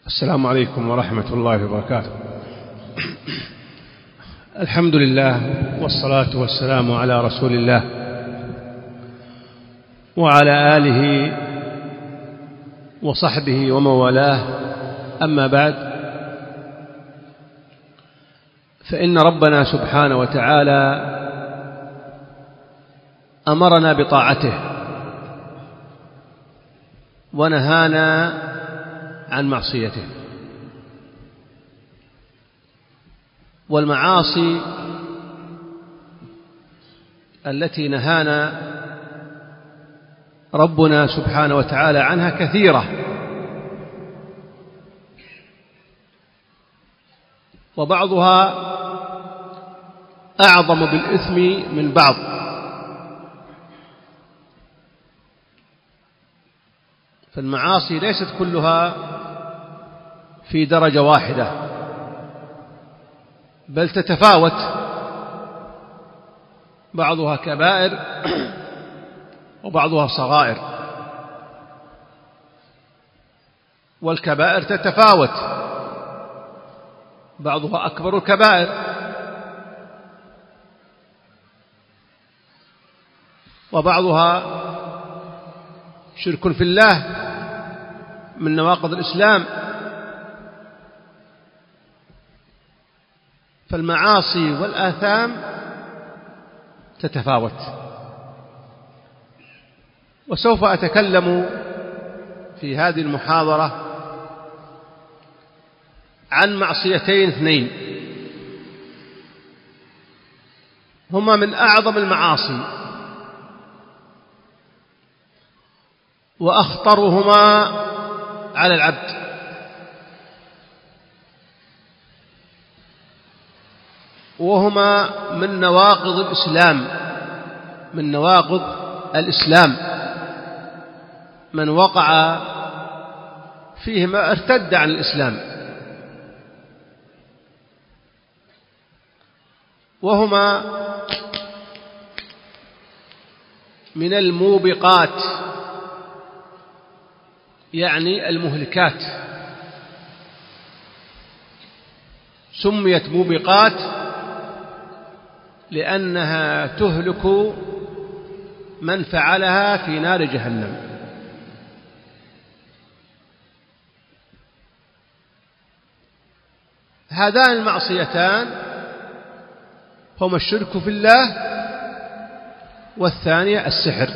السلام عليكم ورحمة الله وبركاته. الحمد لله والصلاة والسلام على رسول الله وعلى آله وصحبه ومن والاه، أما بعد، فإن ربنا سبحانه وتعالى أمرنا بطاعته ونهانا عن معصيته، والمعاصي التي نهانا ربنا سبحانه وتعالى عنها كثيرة، وبعضها أعظم بالإثم من بعض، فالمعاصي ليست كلها في درجة واحدة، بل تتفاوت، بعضها كبائر وبعضها صغائر، والكبائر تتفاوت، بعضها أكبر الكبائر، وبعضها شرك في الله من نواقض الإسلام. فالمعاصي والآثام تتفاوت، وسوف أتكلم في هذه المحاضرة عن معصيتين اثنين هما من أعظم المعاصي وأخطرهما على العبد، وهما من نواقض الإسلام، من نواقض الإسلام، من وقع فيهما ارتد عن الإسلام، وهما من الموبقات، يعني المهلكات. سميت موبقات لأنها تهلك من فعلها في نار جهنم. هذان المعصيتان هما الشرك في الله، والثانية السحر.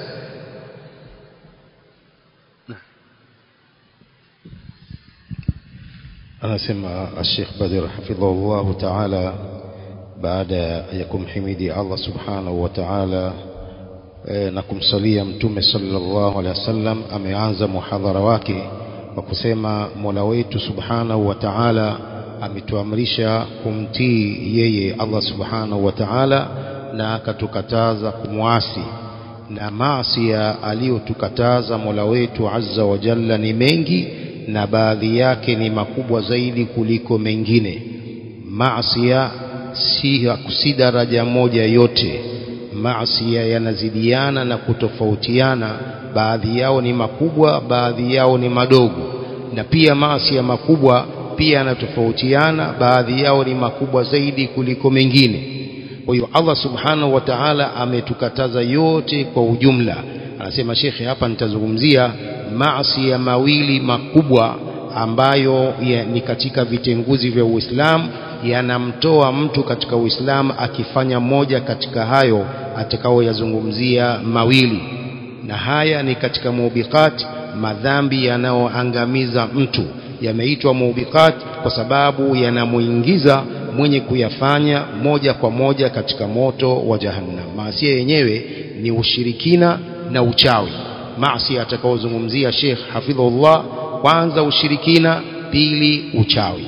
Anasema Sheikh Badr hafidhahullahu ta'ala, baada ya kumhimidi Allah subhanahu wa ta'ala na kumsalia mtume sallallahu alaihi wasallam, ameanza muhadhara wake kwa kusema Mola wetu subhanahu wa ta'ala ametuamrisha kumtii yeye Allah subhanahu wa ta'ala, na akatukataza kumwasi, na maasi aliyotukataza Mola wetu azza wa jalla ni mengi, na baadhi yake ni makubwa zaidi kuliko mengine. Maasi si daraja moja yote, maasi yanazidiana na kutofautiana, baadhi yao ni makubwa, baadhi yao ni madogo, na pia maasi makubwa pia yanatofautiana, baadhi yao ni makubwa zaidi kuliko mengine. Kwa hiyo Allah subhanahu wa ta'ala ametukataza yote kwa ujumla. Anasema Sheikh hapa, nitazungumzia maasi ya mawili makubwa ambayo ni katika vitenguzi vya Uislamu, yanamtoa mtu katika Uislamu akifanya moja katika hayo atakaoyazungumzia mawili, na haya ni katika mubiqat, madhambi yanayoangamiza mtu. Yameitwa mubiqat kwa sababu yanamuingiza mwenye kuyafanya moja kwa moja katika moto wa jahannam. Maasi yenyewe ni ushirikina na uchawi. Maasi atakaozungumzia Sheikh hafidhullah, kwanza ushirikina, pili uchawi.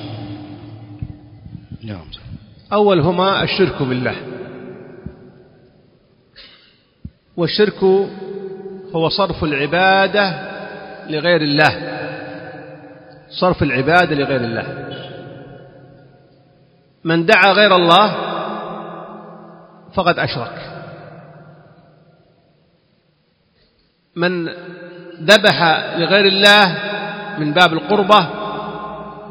نعم. أولهما الشرك بالله، والشرك هو صرف العبادة لغير الله، صرف العبادة لغير الله. من دعا غير الله فقد أشرك، من ذبح لغير الله من باب القربة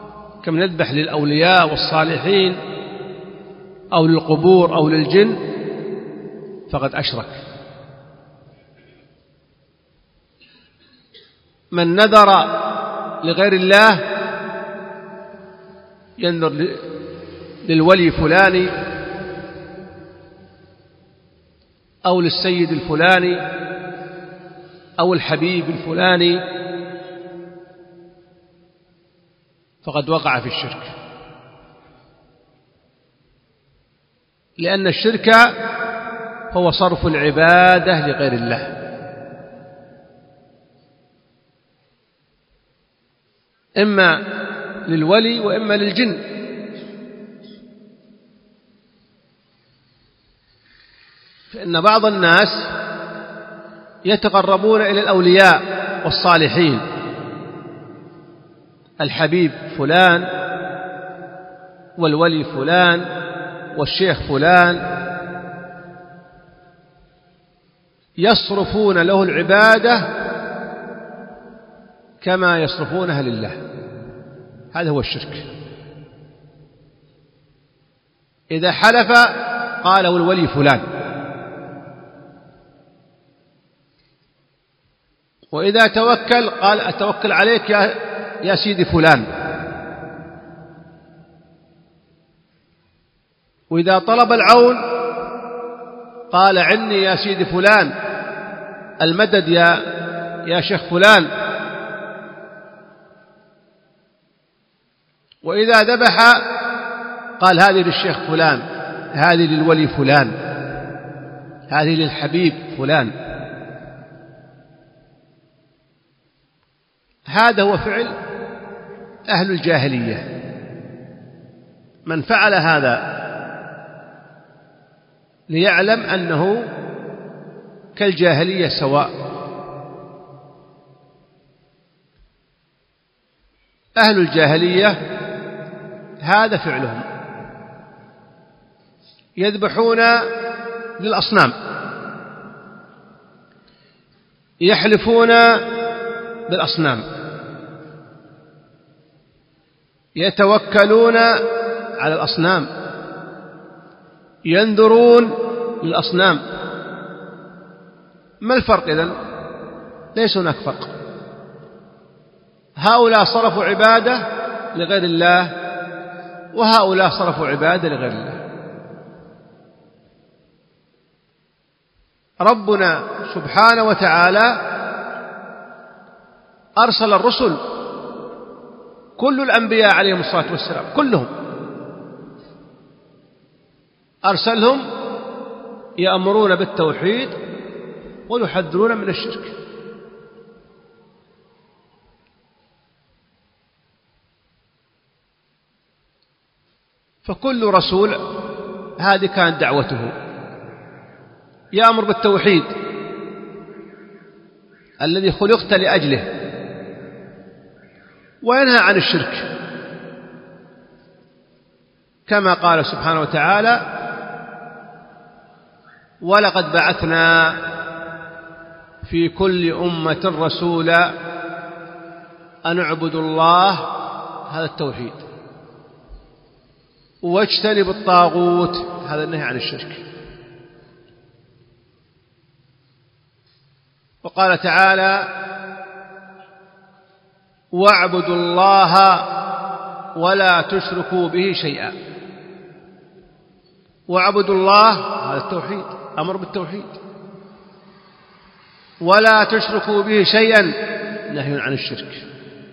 كم نذبح للأولياء والصالحين أو للقبور أو للجن فقد أشرك. من نذر لغير الله ينذر للولي فلاني أو للسيد الفلاني أو الحبيب الفلاني فقد وقع في الشرك، لأن الشرك هو صرف العبادة لغير الله، إما للولي وإما للجن. فإن بعض الناس يتقربون إلى الأولياء والصالحين، الحبيب فلان والولي فلان والشيخ فلان، يصرفون له العبادة كما يصرفونها لله. هذا هو الشرك. إذا حلف قال الولي فلان، وإذا توكل قال أتوكل عليك يا سيدي فلان، وإذا طلب العون قال عني يا سيدي فلان، المدد يا شيخ فلان. وإذا ذبح قال هذه للشيخ فلان، هذه للولي فلان، هذه للحبيب فلان. هذا هو فعل أهل الجاهلية. من فعل هذا ليعلم أنه كالجاهلية سواء. أهل الجاهلية هذا فعلهم، يذبحون للأصنام، يحلفون بالأصنام، يتوكلون على الأصنام، ينذرون للأصنام. ما الفرق إذن؟ ليس هناك فرق. هؤلاء صرفوا عبادة لغير الله، وهؤلاء صرفوا عبادة لغير الله. ربنا سبحانه وتعالى أرسل الرسل، كل الأنبياء عليهم الصلاة والسلام كلهم أرسلهم يأمرون بالتوحيد ويحذرون من الشرك. فكل رسول هذه كانت دعوته، يأمر بالتوحيد الذي خلقت لأجله، وينهى عن الشرك، كما قال سبحانه وتعالى ولقد بعثنا في كل أمة رسولا أن اعبدوا الله، هذا التوحيد، واجتنبوا الطاغوت، هذا النهي عن الشرك. وقال تعالى واعبدوا الله ولا تشركوا به شيئا. واعبدوا الله، هذا التوحيد، أمر بالتوحيد. ولا تشركوا به شيئا، نهي عن الشرك.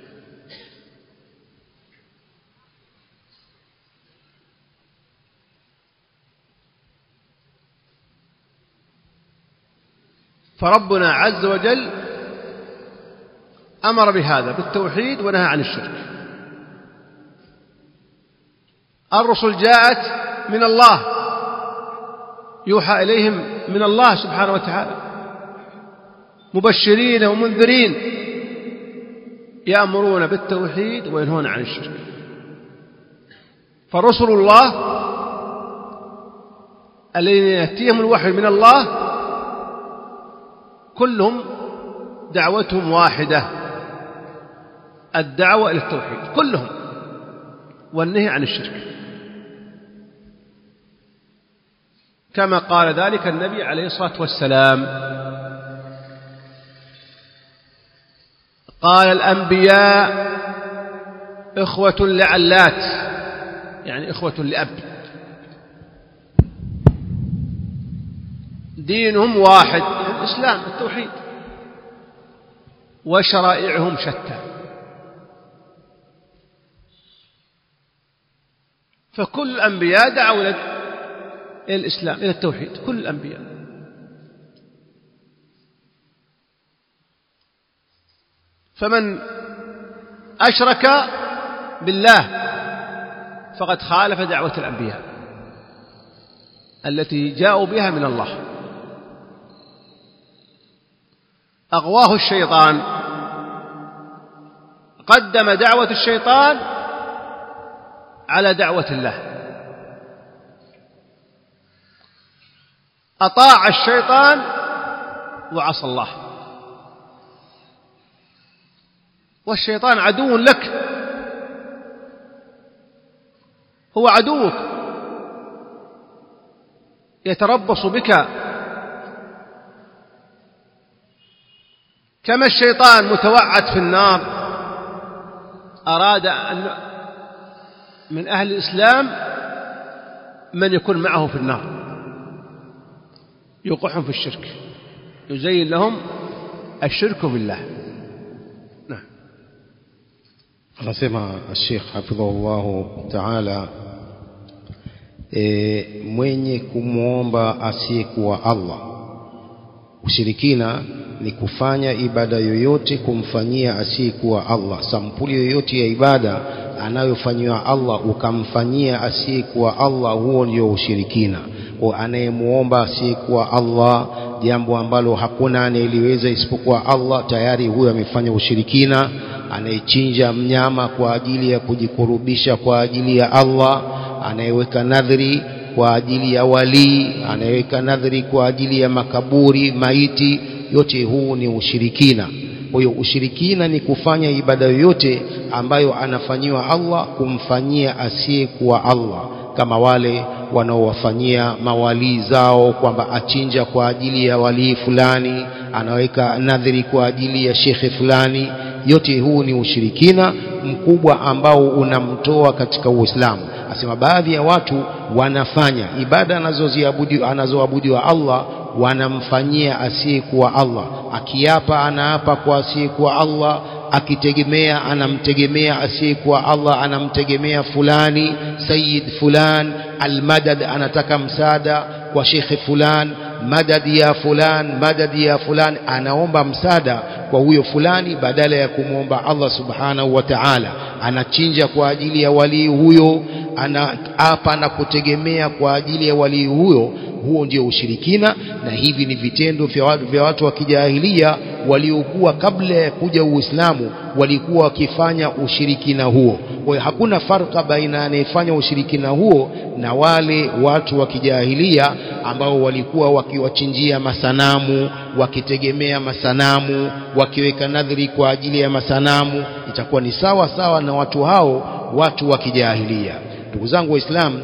فربنا عز وجل أمر بهذا بالتوحيد ونهى عن الشرك. الرسل جاءت من الله، يوحى إليهم من الله سبحانه وتعالى، مبشرين ومنذرين، يأمرون بالتوحيد وينهون عن الشرك. فرسل الله الذين يأتيهم الوحي من الله كلهم دعوتهم واحدة، الدعوة إلى التوحيد كلهم. والنهي عن الشرك، كما قال ذلك النبي عليه الصلاة والسلام. قال الأنبياء إخوة لعلات، يعني إخوة لأب، دينهم واحد الإسلام التوحيد، وشرائعهم شتى، فكل الأنبياء دعوا إلى الإسلام، إلى التوحيد، كل الأنبياء. فمن أشرك بالله فقد خالف دعوة الأنبياء التي جاءوا بها من الله. أغواه الشيطان، قدم دعوة الشيطان على دعوة الله، أطاع الشيطان وعصى الله، والشيطان عدو لك، هو عدوك، يتربص بك كما الشيطان متوعد في النار، أراد أن من أهل الإسلام من يكون معه في النار، يوقعهم في الشرك، يزين لهم الشرك بالله. نعم. anasema Sheikh hafidhahullah ta'ala, mwenye kumwomba asiyekuwa Allah. Ushirikina ni kufanya ibada yoyote kumfanyia asiyekuwa Allah. Sampuli yoyote ya ibada anayofanywa Allah ukamfanyia asiyekuwa Allah, huo ndio ushirikina. Kwa anayemuomba asiyekuwa Allah jambo ambalo hakuna anayeliweza isipokuwa Allah, tayari huyo amefanya ushirikina. Anayechinja mnyama kwa ajili ya kujikurubisha kwa ajili ya Allah, anayeweka nadhiri kwa ajili ya wali, anayeweka nadhiri kwa ajili ya makaburi, maiti, yote huu ni ushirikina. Kwa hiyo ushirikina ni kufanya ibada yoyote ambayo anafanyiwa Allah kumfanyia asiyekuwa Allah, kama wale wanaowafanyia mawali zao kwamba achinja kwa ajili ya wali fulani, anaweka nadhiri kwa ajili ya shekhe fulani. Yote huu ni ushirikina mkubwa ambao unamtoa katika Uislamu. Asema baadhi ya watu wanafanya ibada anazoabudiwa Allah wanamfanyia asiyekuwa Allah. Akiapa anaapa kwa asiyekuwa Allah, akitegemea anamtegemea asiyekuwa Allah, anamtegemea fulani, sayyid fulan, almadad, anataka msaada kwa shekhe fulan, madad ya fulan, madad ya fulan, anaomba msaada kwa huyo fulani badala ya kumwomba Allah subhanahu wa ta'ala. Anachinja kwa ajili ya wali huyo, anaapa na kutegemea kwa ajili ya wali huyo. Huo ndio ushirikina, na hivi ni vitendo vya watu wa kijahilia waliokuwa kabla ya kuja Uislamu walikuwa wakifanya ushirikina huo. Kwa hiyo hakuna farka baina anayefanya ushirikina huo na wale watu wa kijahilia ambao walikuwa wakiwachinjia masanamu, wakitegemea masanamu, wakiweka nadhiri kwa ajili ya masanamu. Itakuwa ni sawa sawa na watu hao, watu wa kijahilia. Ndugu zangu Waislamu,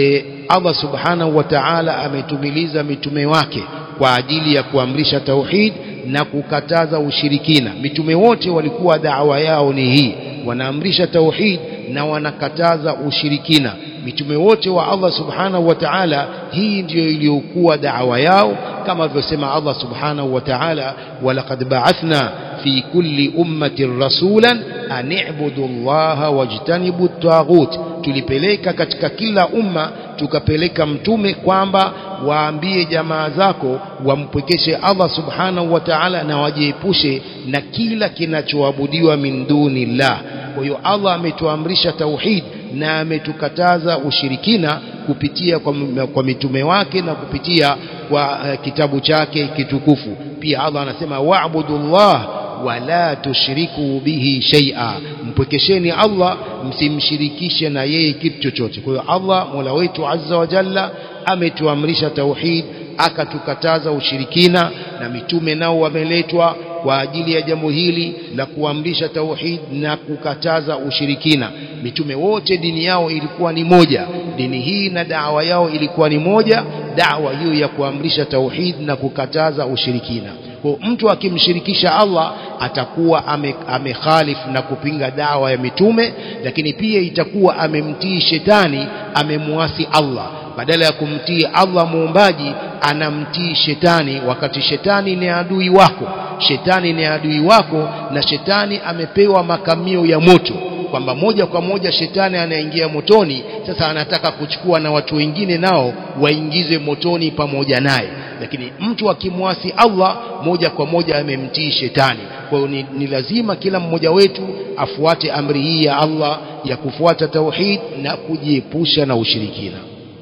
Allah subhanahu wa ta'ala ametumiliza mitume wake kwa ajili ya kuamrisha tauhid na kukataza ushirikina. Mitume wote walikuwa da'wa yao ni hii, wanaamrisha tauhid na wanakataza ushirikina. Mitume wote wa Allah subhanahu wa ta'ala, hii ndiyo iliyokuwa da'wa yao, kama alivyosema Allah subhanahu wa ta'ala, walaqad ba'athna fi kulli ummatin rasulan an i'budu Allaha wajtanibu at-taghut. Tulipeleka katika kila umma, tukapeleka mtume kwamba waambie jamaa zako wampwekeshe Allah subhanahu wa ta'ala na wajiepushe na kila kinachoabudiwa min dunillah. Kwa hiyo Allah ametuamrisha tauhid na ametukataza ushirikina kupitia kwa mitume wake na kupitia kwa kitabu chake kitukufu. Pia Allah anasema wa'budullah wala tushriku bihi shay'a, mpwekesheni Allah, msimshirikishe na yeye kitu chochote. Kwa hiyo Allah Mola wetu azza wa jalla ametuamrisha tauhid, akatukataza ushirikina, na mitume nao wameletwa kwa ajili ya jambo hili la kuamrisha tauhid na kukataza ushirikina. Mitume wote dini yao ilikuwa ni moja, dini hii na da'wa yao ilikuwa ni moja, da'wa hiyo ya kuamrisha tauhid na kukataza ushirikina. Kwa mtu akimshirikisha Allah atakuwa amekhalifu na kupinga da'wa ya mitume, lakini pia itakuwa amemtii shetani, amemuasi Allah. Badala ya kumtii Allah muumbaji anamtii shetani, wakati shetani ni adui wako. Shetani ni adui wako, na shetani amepewa makamio ya moto, kwamba moja kwa moja shetani anaingia motoni. Sasa anataka kuchukua na watu wengine nao waingize motoni pamoja naye. Lakini mtu akimwasi Allah moja kwa moja amemtii shetani. Kwa hiyo ni lazima kila mmoja wetu afuate amri hii ya Allah ya kufuata tauhid na kujiepusha na ushirikina.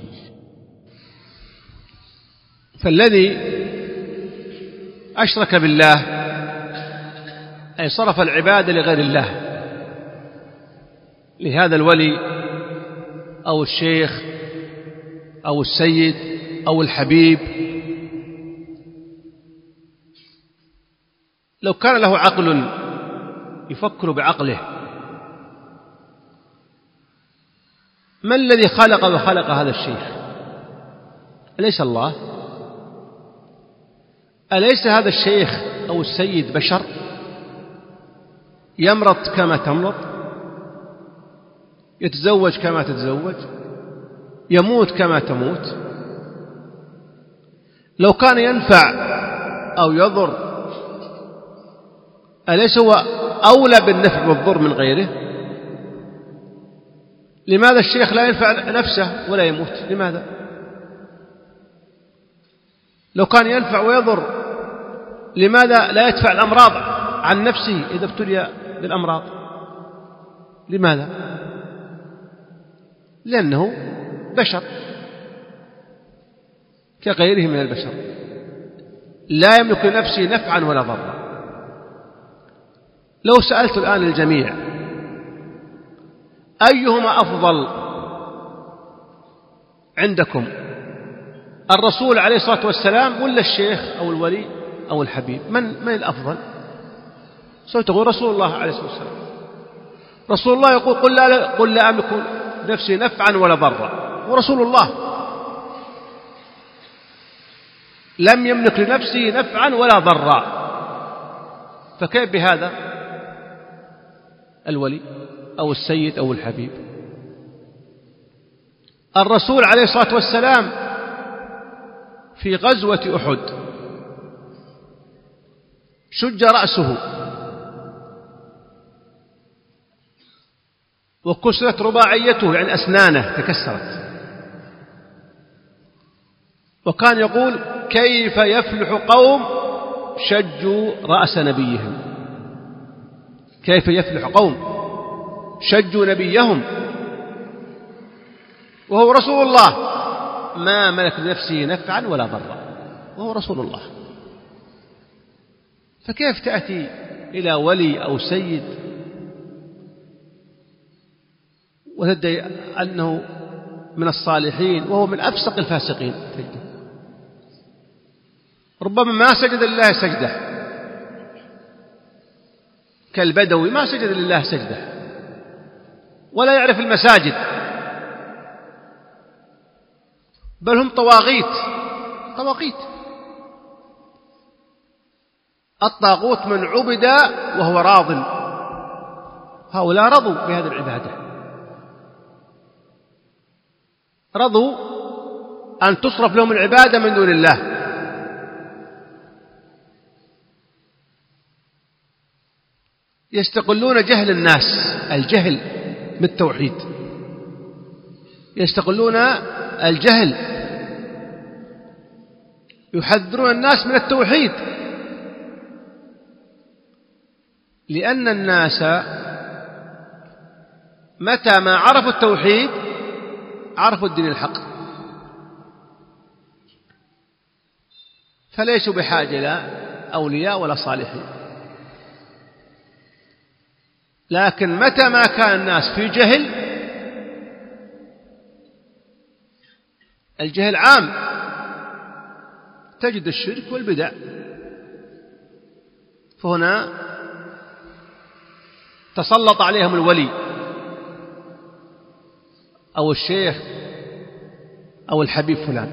فالذي أشرك بالله أي صرف العبادة لغير الله، لهذا الولي أو الشيخ أو السيد أو الحبيب، لو كان له عقل يفكر بعقله، ما الذي خلق وخلق هذا الشيخ؟ أليس الله؟ أليس هذا الشيخ أو السيد بشر يمرض كما تمرض، يتزوج كما تتزوج، يموت كما تموت؟ لو كان ينفع أو يضر أليس هو أولى بالنفع والضر من غيره؟ لماذا الشيخ لا ينفع نفسه ولا يموت؟ لماذا؟ لو كان ينفع ويضر لماذا لا يدفع الأمراض عن نفسه إذا ابتلي بالأمراض؟ لماذا؟ لأنه بشر كغيره من البشر، لا يملك لنفسه نفعا ولا ضرا. لو سألت الآن الجميع أيهما أفضل عندكم، الرسول عليه الصلاة والسلام ولا الشيخ أو الولي أو الحبيب؟ من الأفضل؟ سوف تقول رسول الله عليه الصلاة والسلام. رسول الله يقول قل لا أملك نفسي نفعا ولا ضرا، ورسول الله لم يملك لنفسه نفعا ولا ضرا، فكيف بهذا الولي أو السيد أو الحبيب؟ الرسول عليه الصلاة والسلام في غزوة أحد شج رأسه وكسرت رباعيته، يعني أسنانه تكسرت، وكان يقول كيف يفلح قوم شجوا رأس نبيهم، كيف يفلح قوم شجوا نبيهم وهو رسول الله ما ملك لنفسه نفعا ولا ضرا، وهو رسول الله. فكيف تأتي إلى ولي أو سيد وتدعي أنه من الصالحين وهو من أفسق الفاسقين؟ ربما ما سجد لله سجدة، كالبدوي ما سجد لله سجدة، ولا يعرف المساجد، بل هم طواغيت. الطاغوت من عبد وهو راض، هؤلاء رضوا بهذه العبادة، رضوا أن تصرف لهم العبادة من دون الله. يستقلون جهل الناس، الجهل بالتوحيد، يستقلون الجهل، يحذرون الناس من التوحيد، لأن الناس متى ما عرفوا التوحيد عرفوا الدين الحق، فليسوا بحاجة إلى أولياء ولا صالحين. لكن متى ما كان الناس في جهل، الجهل عام، تجد الشرك والبدع، فهنا تسلط عليهم الولي أو الشيخ أو الحبيب فلان،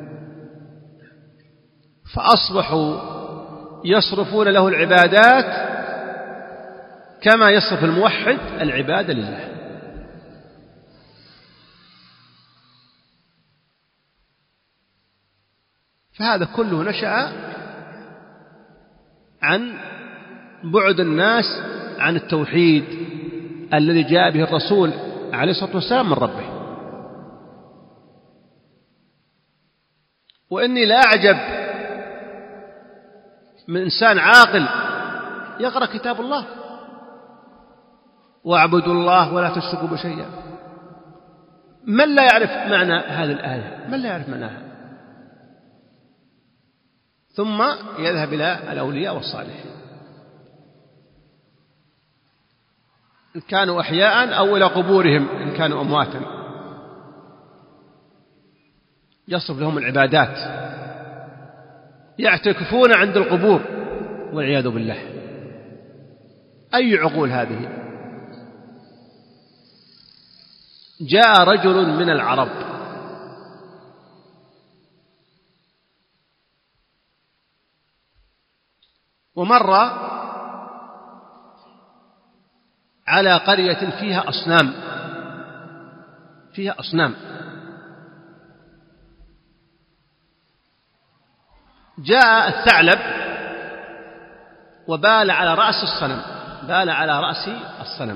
فأصبحوا يصرفون له العبادات كما يصرف الموحد العبادة لله. فهذا كله نشأ عن بعد الناس عن التوحيد الذي جاء به الرسول عليه الصلاة والسلام من ربه. وإني لا أعجب من إنسان عاقل يقرأ كتاب الله واعبدوا الله ولا تشركوا بشيئا. من لا يعرف معنى هذه الآية؟ من لا يعرف معناها؟ ثم يذهب إلى الأولياء والصالحين إن كانوا أحياء أو إلى قبورهم إن كانوا أمواتا، يصرف لهم العبادات، يعتكفون عند القبور والعياذ بالله. أي عقول هذه؟ جاء رجل من العرب ومر على قرية فيها أصنام، جاء الثعلب وبال على رأس الصنم،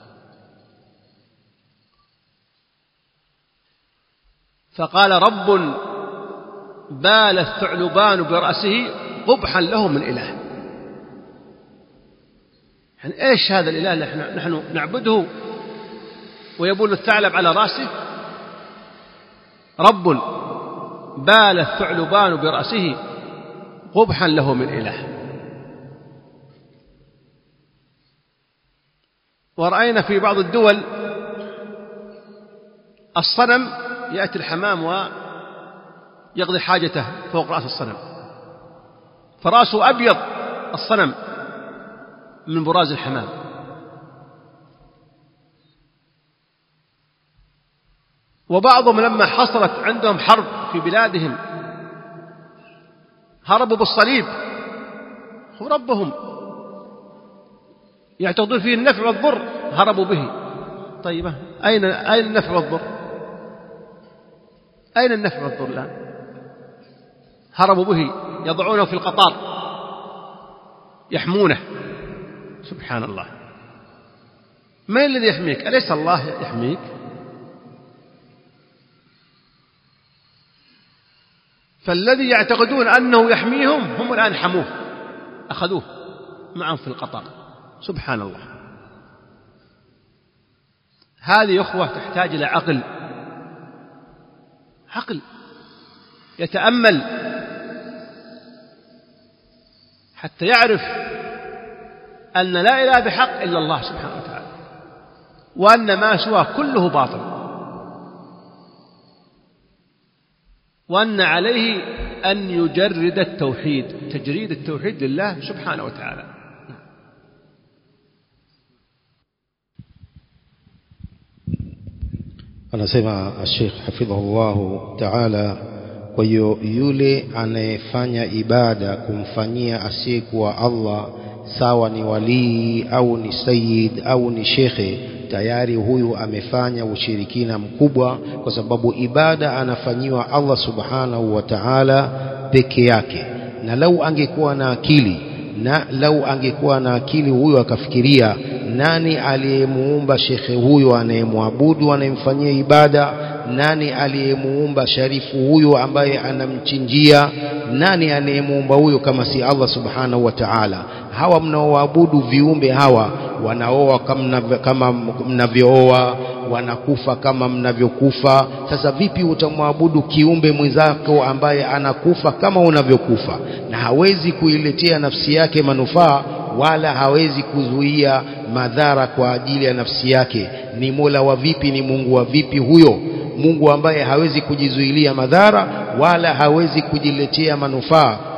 فقال رب بال الثعلبان برأسه قبحا له من إله. يعني إيش هذا الإله اللي نحن نعبده ويبول الثعلب على رأسه؟ رب بال الثعلبان برأسه قبحا له من إله. ورأينا في بعض الدول الصنم يأتي الحمام ويقضي حاجته فوق رأس الصنم، فرأسه أبيض الصنم من براز الحمام. وبعضهم لما حصلت عندهم حرب في بلادهم هربوا بالصليب، هو ربهم يعتقدون فيه النفع والضر، هربوا به. طيب أين النفع والضر؟ أين النفع والضر الآن؟ هربوا به، يضعونه في القطار يحمونه. سبحان الله، من الذي يحميك؟ أليس الله يحميك؟ فالذي يعتقدون أنه يحميهم هم الآن حموه، أخذوه معهم في القطار. سبحان الله. هذه أخوة تحتاج إلى عقل يتأمل حتى يعرف أن لا إله بحق إلا الله سبحانه وتعالى، وأن ما سواه كله باطل، وأن عليه أن يجرد التوحيد، تجريد التوحيد لله سبحانه وتعالى. Anasema Sheikh hafidhahullahu ta'ala, kwa hiyo yule anayefanya ibada kumfanyia asiyekuwa Allah, sawa ni walii au ni sayyid au ni shekhe, tayari huyu amefanya ushirikina mkubwa, kwa sababu ibada anafanyiwa Allah subhanahu wa ta'ala peke yake. Na lau angekuwa na akili huyu akafikiria nani aliyemuumba shekhe huyo anayemwabudu anayemfanyia ibada, nani aliyemuumba sharifu huyo ambaye anamchinjia, nani anayemuumba huyo kama si Allah subhanahu wa ta'ala? Hawa mnaoabudu viumbe hawa wanaoa kama mnavyooa, wanakufa kama mnavyokufa. Sasa vipi utamwabudu kiumbe mwenzako ambaye anakufa kama unavyokufa, na hawezi kuiletea nafsi yake manufaa wala hawezi kuzuia madhara kwa ajili ya nafsi yake? Ni Mola wa vipi? Ni Mungu wa vipi huyo? Mungu ambaye hawezi kujizuilia madhara wala hawezi kujiletea manufaa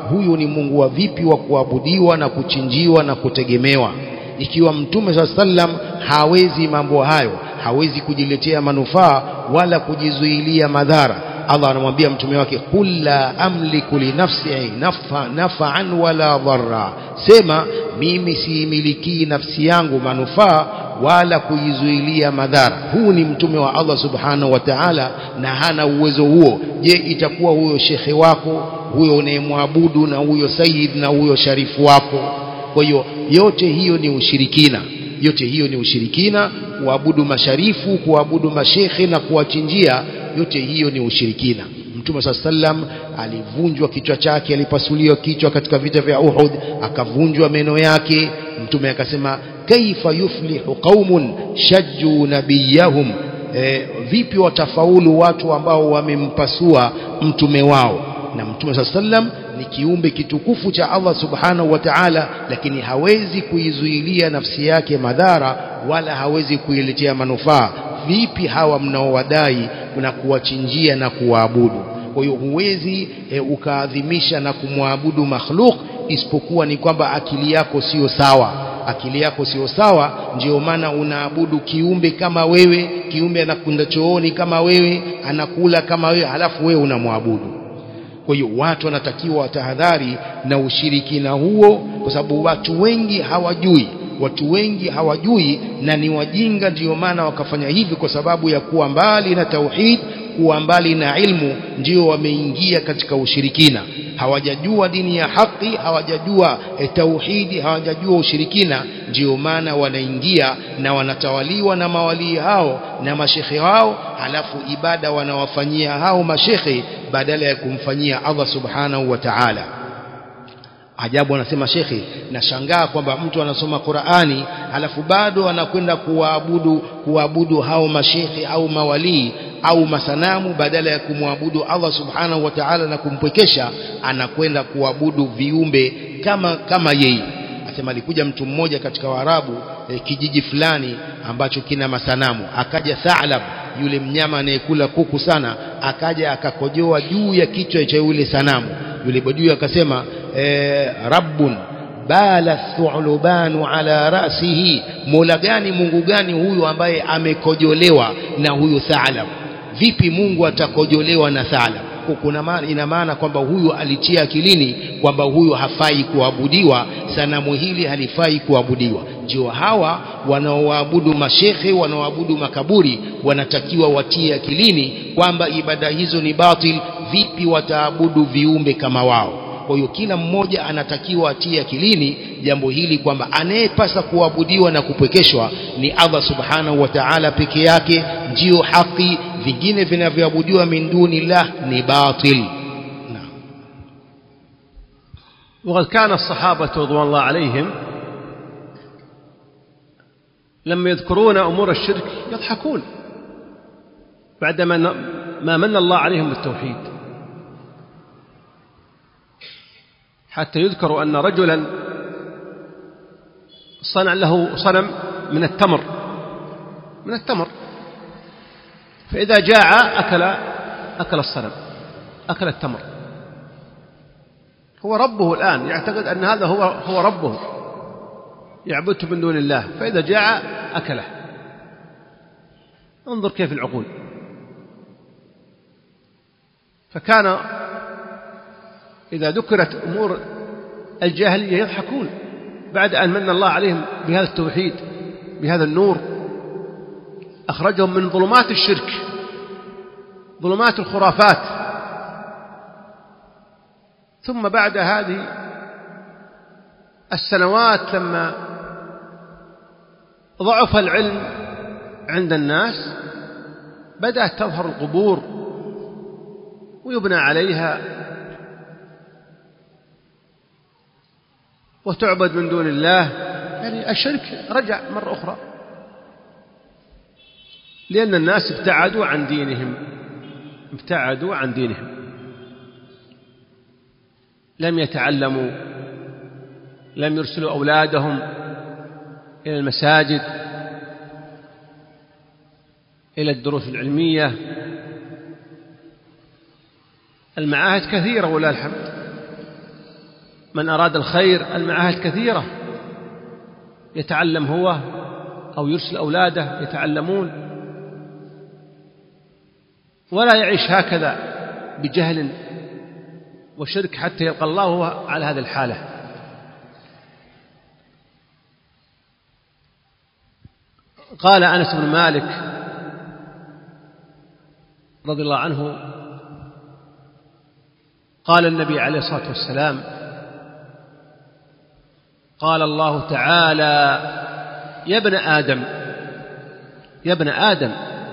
huyu ni Mungu wa vipi wa kuabudiwa na kuchinjiwa na kutegemewa. Ikiwa Mtume sallam hawezi mambo hayo, hawezi kujiletea manufaa wala kujizuilia madhara, Allah anamwambia mtume wake, qul la amliku li nafsi naf'an wala dharra, sema mimi siimiliki nafsi yangu manufaa wala kujizuilia madhara. Huu ni mtume wa Allah subhanahu wa ta'ala na hana uwezo huo. Je, itakuwa huyo shekhe wako, huyo unayemwabudu, na huyo sayyid na huyo sharifu wako? Kwa hiyo yote hiyo ni ushirikina, yote hiyo ni ushirikina. Kuabudu masharifu, kuabudu mashekhe na kuwachinjia, yote hiyo ni ushirikina. Mtume sallam alivunjwa kichwa chake, alipasuliwa kichwa katika vita vya Uhud, akavunjwa meno yake. Mtume akasema, kaifa yuflihu qaumun shajju nabiyahum, vipi watafaulu watu ambao wamempasua mtume wao. Na Mtume sallam ni kiumbe kitukufu cha Allah subhanahu wa ta'ala, lakini hawezi kuizuilia nafsi yake madhara wala hawezi kuiletea manufaa. Vipi hawa mnaowadai na kuwachinjia na kuwaabudu? Kwa hiyo huwezi ukaadhimisha na kumwabudu makhluk, isipokuwa ni kwamba akili yako sio sawa. Akili yako sio sawa, ndio maana unaabudu kiumbe kama wewe. Kiumbe anakwenda chooni kama wewe, anakula kama wewe, halafu wewe unamwabudu. Kwa hiyo watu wanatakiwa watahadhari na ushirikina huo, kwa sababu watu wengi hawajui na ni wajinga. Ndio maana wakafanya hivi, kwa sababu ya kuwa mbali na tauhid, kuwa mbali na ilmu, ndio wameingia katika ushirikina. Hawajajua dini ya haki, hawajajua tauhidi, hawajajua ushirikina, ndio maana wanaingia na wanatawaliwa na mawali hao na mashekhe hao, halafu ibada wanawafanyia hao mashekhe badala ya kumfanyia Allah subhanahu wa ta'ala. Ajabu, anasema shekhe, nashangaa kwamba mtu anasoma Qur'ani halafu bado anakwenda kuabudu hao mashekhe au mawali au masanamu, badala ya kumwabudu Allah subhanahu wa ta'ala na kumpwekesha, anakwenda kuabudu viumbe kama yeye. Asema alikuja mtu mmoja katika Waarabu, kijiji fulani ambacho kina masanamu, akaja Tha'lab, yule mnyama anayekula kuku sana, akaja akakojoa juu ya kichwa cha yule sanamu. Yule badui akasema, rabbun bala thu'lubanu ala ra'sihi, mola gani, Mungu gani huyu ambaye amekojolewa na huyu Tha'lab? Vipi Mungu atakojolewa na Tha'lab? Ina maana kwamba huyu alitia akilini kwamba huyu hafai kuabudiwa, sanamu hili halifai kuabudiwa. Ndio hawa wanaoabudu mashekhe, wanaoabudu makaburi, wanatakiwa watie akilini kwamba ibada hizo ni batil. Vipi wataabudu viumbe kama wao? Kwa hiyo kila mmoja anatakiwa atie akilini jambo hili, kwamba anayepasa kuabudiwa na kupwekeshwa ni Allah subhanahu wa ta'ala peke yake, ndio haki. Vingine vinavyoabudiwa min dunillah ni batil. وقد كان الصحابة رضوان الله عليهم لما يذكرون أمور الشرك يضحكون بعدما ما من الله عليهم بالتوحيد، حتى يذكروا أن رجلا صنع له صنم من التمر، فإذا جاع أكل الصنم، أكل التمر. هو ربه الآن، يعتقد أن هذا هو ربه، يعبده من دون الله، فإذا جاع أكله. انظر كيف العقول. فكان إذا ذكرت أمور الجاهلية يضحكون بعد أن من الله عليهم بهذا التوحيد، بهذا النور، أخرجهم من ظلمات الشرك، ظلمات الخرافات. ثم بعد هذه السنوات لما ضعف العلم عند الناس، بدأت تظهر القبور ويبنى عليها وتعبد من دون الله. يعني الشرك رجع مرة أخرى، لأن الناس ابتعدوا عن دينهم، لم يتعلموا، لم يرسلوا أولادهم إلى المساجد، إلى الدروس العلمية. المعاهد كثيرة ولله الحمد، من أراد الخير المعاهد كثيرة يتعلم هو أو يرسل أولاده يتعلمون، ولا يعيش هكذا بجهل وشرك حتى يلقى الله وهو على هذه الحالة. قال أنس بن مالك رضي الله عنه قال النبي عليه الصلاة والسلام قال الله تعالى يا ابن آدم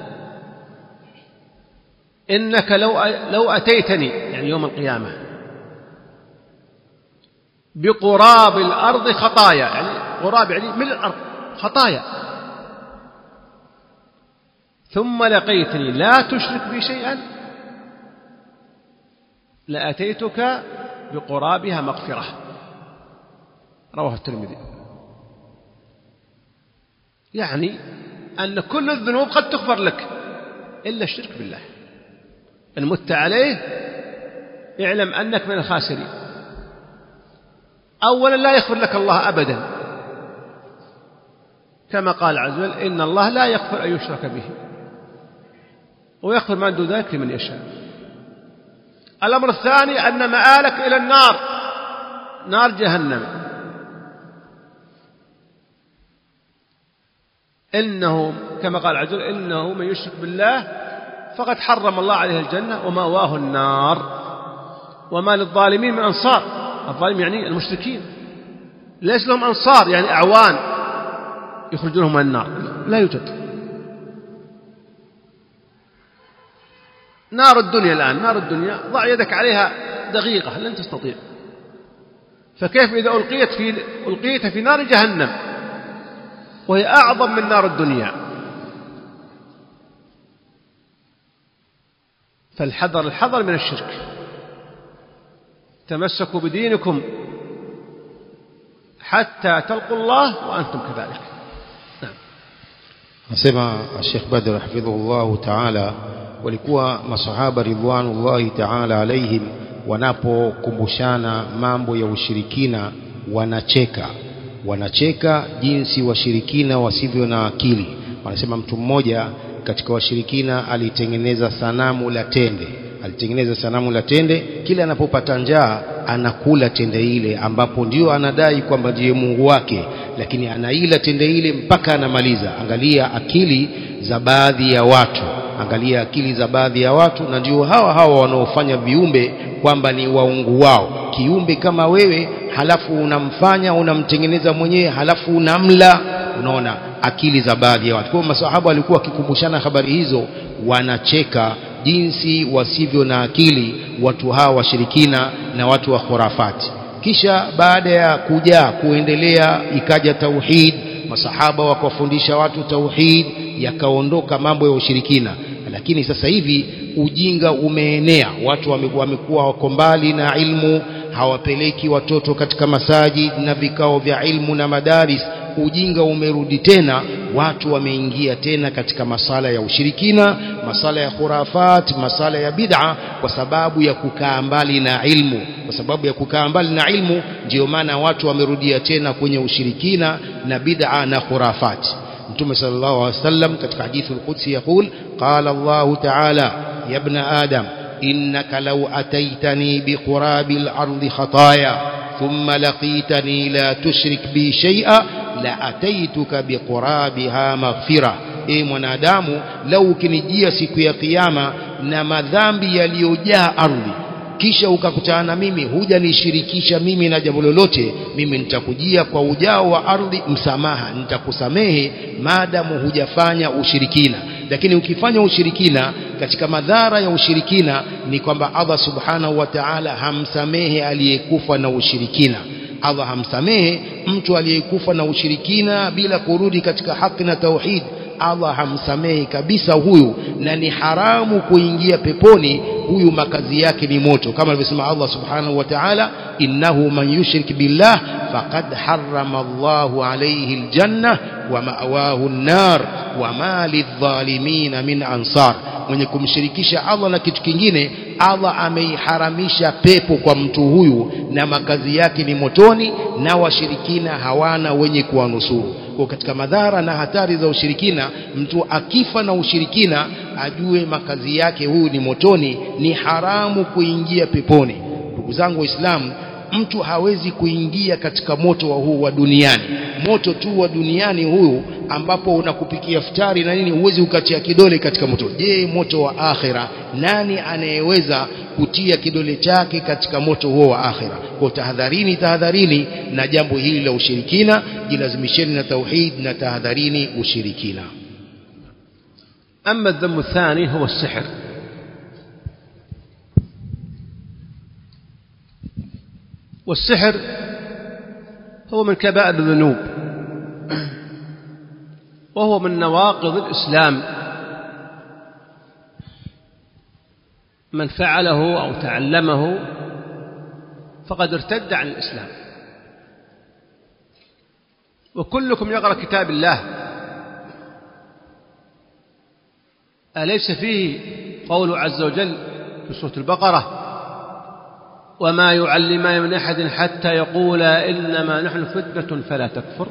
إنك لو أتيتني يعني يوم القيامة بقراب الأرض خطايا، يعني قراب يعني من الأرض خطايا، ثم لقيتني لا تشرك بي شيئا لأتيتك بقرابها مغفرة. رواه الترمذي. يعني أن كل الذنوب قد تغفر لك إلا الشرك بالله، إن مت عليه اعلم أنك من الخاسرين. أولا لا يغفر لك الله أبدا، كما قال عز وجل إن الله لا يغفر أن يشرك به ويغفر ما دون ذلك لمن يشاء. الأمر الثاني أن مآلك إلى النار، نار جهنم، إنه كما قال عز وجل إنه من يشرك بالله فقد حرم الله عليه الجنة ومأواه النار وما للظالمين من أنصار. الظالم يعني المشركين، ليس لهم أنصار يعني أعوان يخرجونهم من النار، لا يوجد. نار الدنيا الآن، نار الدنيا ضع يدك عليها دقيقة لن تستطيع، فكيف إذا ألقيت في نار جهنم وهي أعظم من نار الدنيا؟ فالحذر من الشرك. تمسكوا بدينكم حتى تلقوا الله وأنتم كذلك. نعم. Anasema Sheikh Badr hafidhahullahu ta'ala, walikuwa masahaba ridwanullahi ta'ala alaihim wanapokumbushana mambo ya ushirikina wanacheka jinsi washirikina wasivyo na akili. Wanasema mtu mmoja katika washirikina alitengeneza sanamu la tende, kila anapopata njaa anakula tende ile, ambapo ndio anadai kwamba ndiye Mungu wake, lakini anaila tende ile mpaka anamaliza. Angalia akili za baadhi ya watu, na ndio hawa wanaofanya viumbe kwamba ni waungu wao. Kiumbe kama wewe, halafu unamtengeneza mwenyewe, halafu unamla. Unaona akili za baadhi ya watu. Kwa masahaba walikuwa wakikumbushana habari hizo, wanacheka jinsi wasivyo na akili watu hawa washirikina na watu wa khurafati. Kisha baada ya kuendelea ikaja tauhid, masahaba wakawafundisha watu tauhid, yakaondoka mambo ya ushirikina. Lakini sasa hivi ujinga umeenea, watu wamekuwa wako mbali na ilmu, hawapeleki watoto katika masajid na vikao vya ilmu na madaris. Ujinga umerudi tena, watu wameingia tena katika masala ya ushirikina, masala ya khurafat, masala ya bid'a, kwa sababu ya kukaa mbali na ilmu. Ndio maana watu wamerudia tena kwenye ushirikina na bid'a na khurafat. Mtume sallallahu alaihi wasallam katika hadithi al-Qudsi yaqul qala Allah ta'ala ya ibn Adam innaka law ataitani biqurabil ardi khataaya thumma laqitani la tushrik bi shay'a la ataituka biqurabiha maghfira. Mwanadamu, lau ukinijia siku ya kiyama na madhambi yaliyojaa ardhi, kisha ukakutana na mimi, hujanishirikisha mimi na jambo lolote, mimi nitakujia kwa ujao wa ardhi msamaha, nitakusamehe maadamu hujafanya ushirikina. Lakini ukifanya ushirikina, katika madhara ya ushirikina ni kwamba Allah subhanahu wa ta'ala hamsamehe aliyekufa na ushirikina. Allah hamsamehe mtu aliyekufa na ushirikina bila kurudi katika haki na tauhid. Allah hamsamehe kabisa huyu, na ni haramu kuingia peponi huyu, makazi yake ni moto, kama alivyosema Allah subhanahu wa ta'ala innahu man yushrik billah faqad harrama Allahu alayhi aljanna wa ma'wahu an-nar wa ma lidh-dhalimin min ansar. mwenye kumshirikisha Allah na kitu kingine, Allah ameiharamisha pepo kwa mtu huyu na makazi yake ni motoni, na washirikina hawana wenye kuwanusuru. Kwa katika madhara na hatari za ushirikina, mtu akifa na ushirikina ajue makazi yake huyu ni motoni, ni haramu kuingia peponi. Ndugu zangu Waislamu, mtu hawezi kuingia katika moto wa huu wa duniani, moto tu wa duniani huu ambapo unakupikia futari na nini, huwezi ukatia kidole katika moto. Je, moto wa akhira, nani anayeweza kutia kidole chake katika moto huo wa akhira? Kwa tahadharini na jambo hili la ushirikina, jilazimisheni na tauhid na tahadharini ushirikina. أما الذنب الثاني هو السحر. والسحر هو من كبائر الذنوب، وهو من نواقض الإسلام. من فعله أو تعلمه فقد ارتد عن الإسلام. وكلكم يقرأ كتاب الله، أليس فيه قوله عز وجل في سورة البقرة: وما يعلمان من أحد حتى يقولا إنما نحن فتنة فلا تكفر؟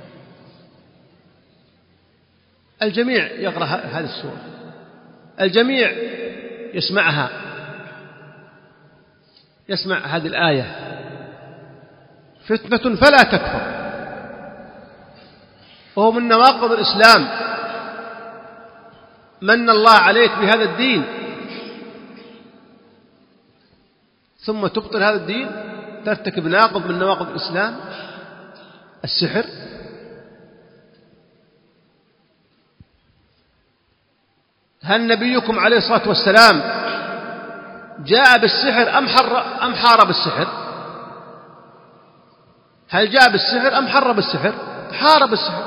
الجميع يقرأ هذه السورة، الجميع يسمعها، يسمع هذه الآية: فتنة فلا تكفر. وهو من نواقض الإسلام. من الله عليك بهذا الدين ثم تبطل هذا الدين، ترتكب ناقض من نواقض الإسلام، السحر. هل نبيكم عليه الصلاة والسلام جاء بالسحر أم حارب السحر؟ هل جاء بالسحر أم حارب السحر؟ حارب السحر.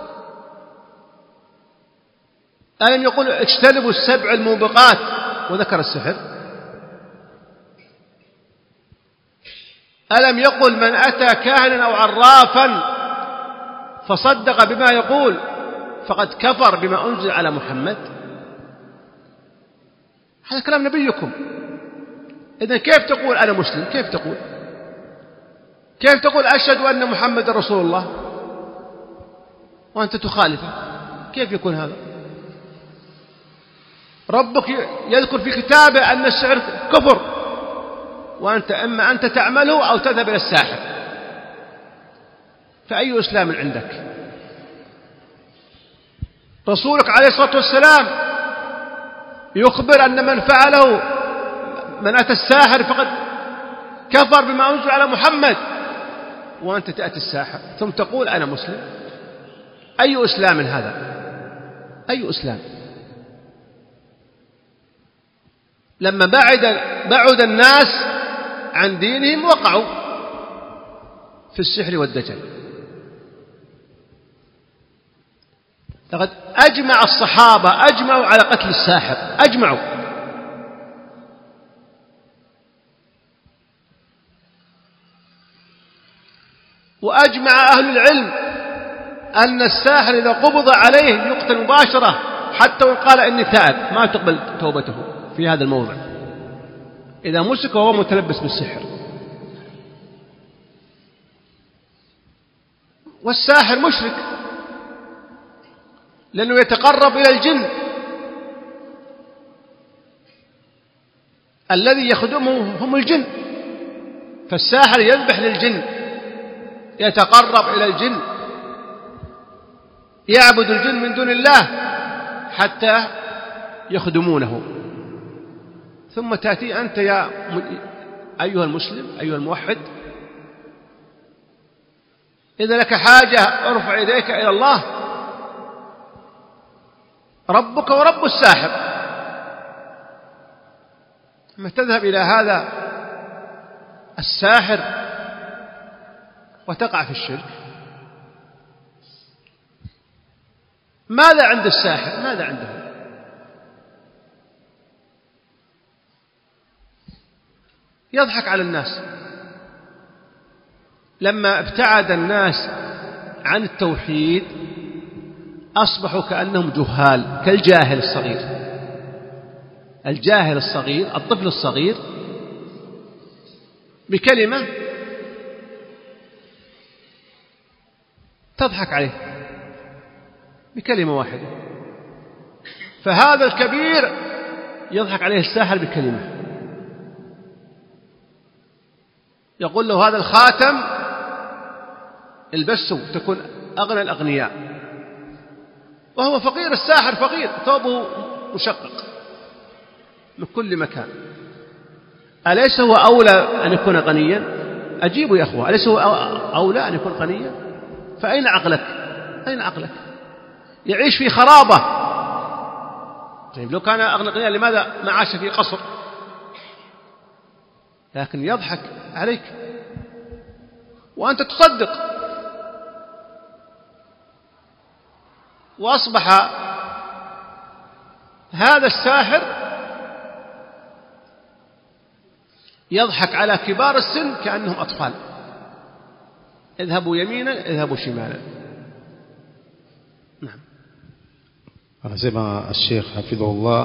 ألم يقول اجتنبوا السبع الموبقات وذكر السحر؟ ألم يقل من أتى كاهنا أو عرافا فصدق بما يقول فقد كفر بما أنزل على محمد؟ هذا كلام نبيكم. إذن كيف تقول أنا مسلم؟ كيف تقول أشهد أن محمد رسول الله وأنت تخالفه؟ كيف يكون هذا؟ ربك يذكر في كتابه أن السحر كفر، وأنت إما أنت تعمله أو تذهب إلى الساحر. فأي إسلام عندك؟ رسولك عليه الصلاة والسلام يخبر أن من فعله، من أتى الساحر فقد كفر بما أنزل على محمد، وأنت تأتي الساحر ثم تقول أنا مسلم. أي إسلام هذا؟ أي إسلام؟ لما بعد الناس عن دينهم وقعوا في السحر والدجل. لقد أجمع الصحابة أجمعوا على قتل الساحر، أجمعوا. وأجمع أهل العلم أن الساحر إذا قبض عليه يقتل مباشرة، حتى وقال إني تائب، ما تقبل توبته في هذا الموضع إذا مسك وهو متلبس بالسحر. والساحر مشرك لأنه يتقرب إلى الجن، الذي يخدمه هم الجن، فالساحر يذبح للجن، يتقرب إلى الجن، يعبد الجن من دون الله حتى يخدمونه. ثم تأتي أنت يا أيها المسلم، أيها الموحد، إذا لك حاجة ارفع يديك إلى الله، ربك ورب الساحر. ثم تذهب إلى هذا الساحر وتقع في الشرك. ماذا عند الساحر؟ ماذا عنده؟ يضحك على الناس. لما ابتعد الناس عن التوحيد أصبحوا كأنهم جهال، كالجاهل الصغير. الجاهل الصغير الطفل الصغير بكلمة تضحك عليه بكلمة واحدة، فهذا الكبير يضحك عليه الساحر بكلمة، يقول له هذا الخاتم البسه تكون أغنى الأغنياء، وهو فقير، الساحر فقير، ثوبه مشقق من كل مكان. أليس هو أولى أن يكون غنيا؟ أجيبوا يا أخوة، أليس هو أولى أن يكون غنيا؟ فأين عقلك؟ أين عقلك؟ يعيش في خرابة. طيب لو كان أغنى غنيا لماذا ما عاش في قصر؟ لكن يضحك عليك وأنت تصدق، وأصبح هذا الساحر يضحك على كبار السن كأنهم أطفال، اذهبوا يمينا اذهبوا شمالا. نعم. Anasema Sheikh hafidhahullah,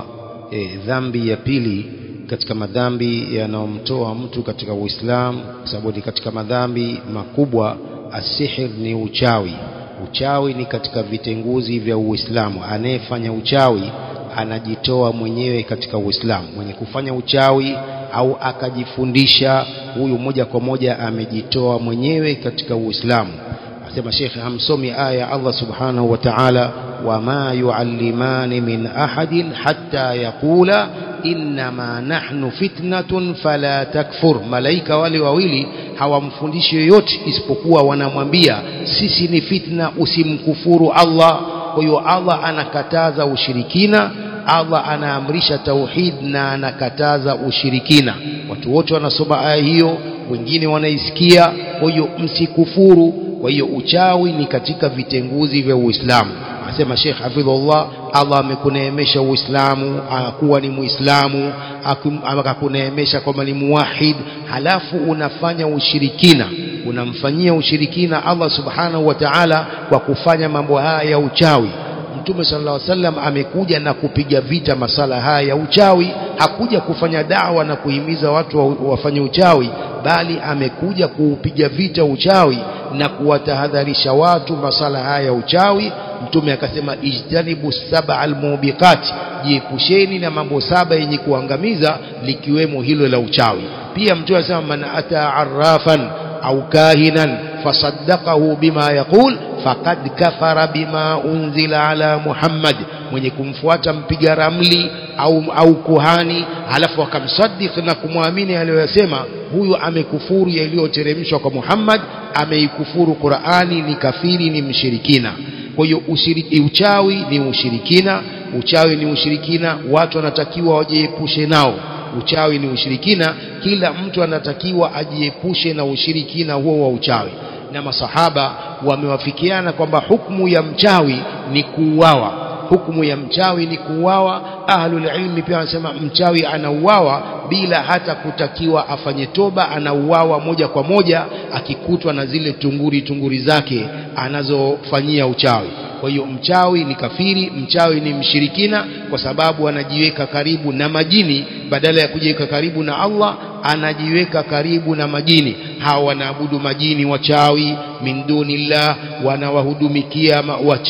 dhambi ya pili katika madhambi yanayomtoa mtu katika Uislamu, kwa sababu ni katika madhambi makubwa, asihir ni uchawi. Uchawi ni katika vitenguzi vya Uislamu. Anayefanya uchawi anajitoa mwenyewe katika Uislamu. Mwenye kufanya uchawi au akajifundisha, huyu moja kwa moja amejitoa mwenyewe katika Uislamu. Asema Sheikh, hamsomi aya Allah subhanahu wa ta'ala, wama yuallimani min ahadin hatta yaqula innama nahnu fitnatun fala takfur. Malaika wale wawili hawamfundishi yoyote isipokuwa wanamwambia sisi ni fitna, usimkufuru Allah. Kwa hiyo Allah anakataza ushirikina, Allah anaamrisha tauhid na anakataza ushirikina. Watu wote wanasoma aya hiyo, wengine wanaisikia. Kwa hiyo msikufuru. Kwa hiyo uchawi ni katika vitenguzi vya Uislamu. Anasema Sheikh hafidhullah, Allah amekuneemesha Uislamu kuwa ni Muislamu, akakuneemesha kwamba ni muwahid, halafu unafanya ushirikina, unamfanyia ushirikina Allah subhanahu wa ta'ala kwa kufanya mambo haya ya uchawi. Mtume sallallahu alaihi wasallam amekuja na kupiga vita masala haya ya uchawi. Hakuja kufanya da'wa na kuhimiza watu wafanye uchawi, bali amekuja kuupiga vita uchawi na kuwatahadharisha watu masala haya ya uchawi. Mtume akasema ijtanibu sab'al mubiqat, jiepusheni na mambo saba yenye kuangamiza, likiwemo hilo la uchawi. Pia Mtume akasema man ata arrafan au kahinan fasaddaqahu bima yaqul faqad kafara bima unzila ala Muhammad. Mwenye kumfuata mpiga ramli au kuhani halafu akamsaddiq na kumwamini aliyosema, huyu amekufuru yaliyoteremshwa kwa Muhammad, ameikufuru Qur'ani, ni kafiri, ni mshirikina. Kwa hiyo uchawi ni ushirikina, uchawi ni ushirikina, watu wanatakiwa wajiepushe nao. Uchawi ni ushirikina, kila mtu anatakiwa ajiepushe na ushirikina huo wa uchawi. Na masahaba wamewafikiana kwamba hukumu ya mchawi ni kuuawa. Hukumu ya mchawi ni kuuawa. Ahlul ilmi pia wanasema mchawi anauawa bila hata kutakiwa afanye toba, anauawa moja kwa moja akikutwa na zile tunguri zake anazofanyia uchawi. Kwa hiyo mchawi ni kafiri, mchawi ni mshirikina, kwa sababu anajiweka karibu na majini badala ya kujiweka karibu na Allah, anajiweka karibu na majini. Hawa wanaabudu majini wachawi min dunillah, wanawahudumikia